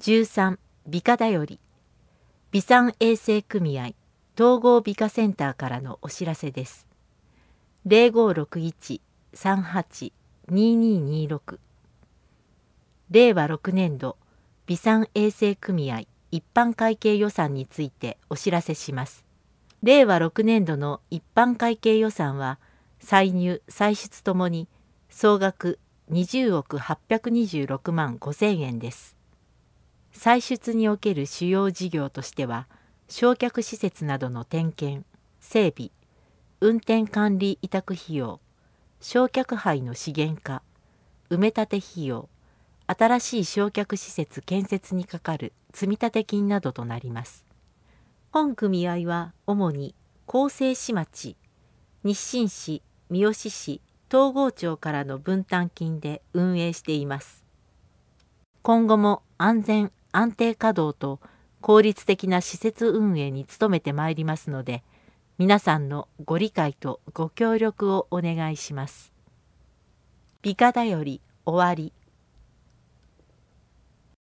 13、美化だより、美産衛生組合統合美化センターからのお知らせです。0561-38-2226、令和6年度美産衛生組合一般会計予算についてお知らせします。令和6年度の一般会計予算は、歳入・歳出ともに総額20億826万5000円です。歳出における主要事業としては、焼却施設などの点検・整備、運転管理委託費用、焼却灰の資源化、埋め立て費用、新しい焼却施設建設にかかる積立金などとなります。本組合は主に幸西市町、日清市、三好市、東郷町からの分担金で運営しています。今後も安全・安定稼働と効率的な施設運営に努めてまいりますので、皆さんのご理解とご協力をお願いします。美化だより終わり。